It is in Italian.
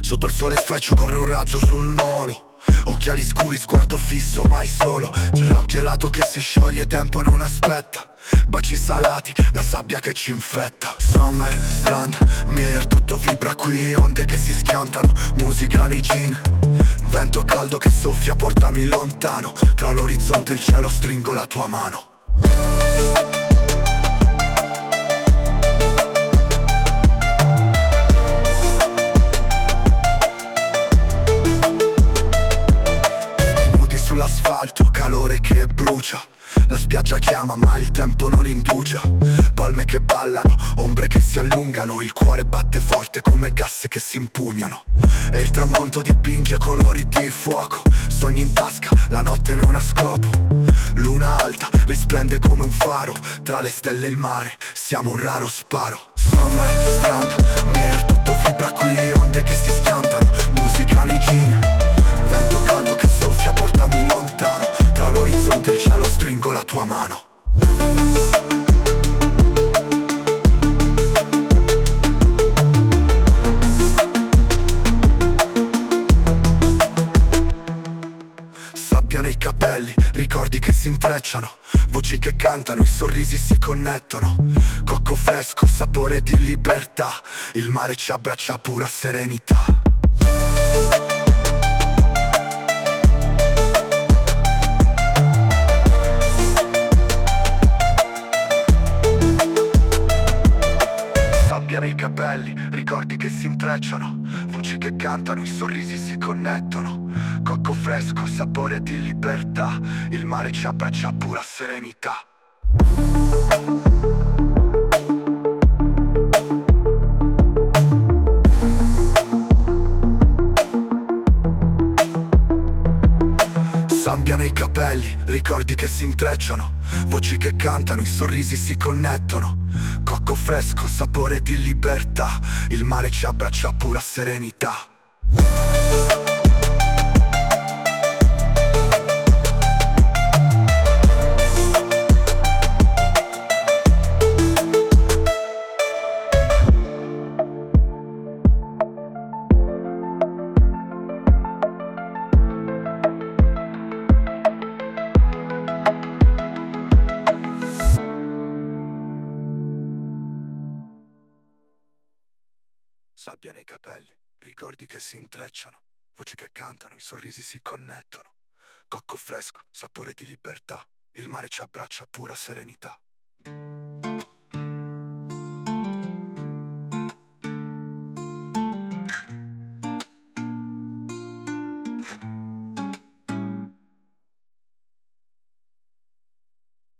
Sotto il sole sfreccio corre un raggio sul molo. Occhiali scuri, sguardo fisso, mai solo. Gelato gelato che si scioglie, tempo non aspetta. Baci salati, la sabbia che ci infetta. Summerland, Mir, tutto vibra qui. Onde che si schiantano, musica nei jean. Vento caldo che soffia, portami lontano. Tra l'orizzonte e il cielo stringo la tua mano. Sull'asfalto, calore che brucia. La spiaggia chiama ma il tempo non indugia. Palme che ballano, ombre che si allungano. Il cuore batte forte come gas che si impugnano. E il tramonto dipinge colori di fuoco. Sogni in tasca, la notte non ha scopo. Luna alta, risplende come un faro. Tra le stelle e il mare, siamo un raro sparo. Summerland, Mir, tutto vibra qui. Onde che si schiantano, musica nei jean. Vento caldo che soffia, portami lontano. Tra l'orizzonte e il cielo stringo la tua mano. Sabbia nei capelli, ricordi che si intrecciano. Voci che cantano, i sorrisi si connettono. Cocco fresco, sapore di libertà. Il mare ci abbraccia a pura serenità. Nei capelli, ricordi che si intrecciano. Voci che cantano, i sorrisi si connettono. Cocco fresco, sapore di libertà. Il mare ci abbraccia a pura serenità. Sabbia nei capelli, ricordi che si intrecciano. Voci che cantano, i sorrisi si connettono. Cocco fresco, sapore di libertà. Il mare ci abbraccia a pura serenità. Sabbia nei capelli, ricordi che si intrecciano. Voci che cantano, i sorrisi si connettono. Cocco fresco, sapore di libertà. Il mare ci abbraccia a pura serenità.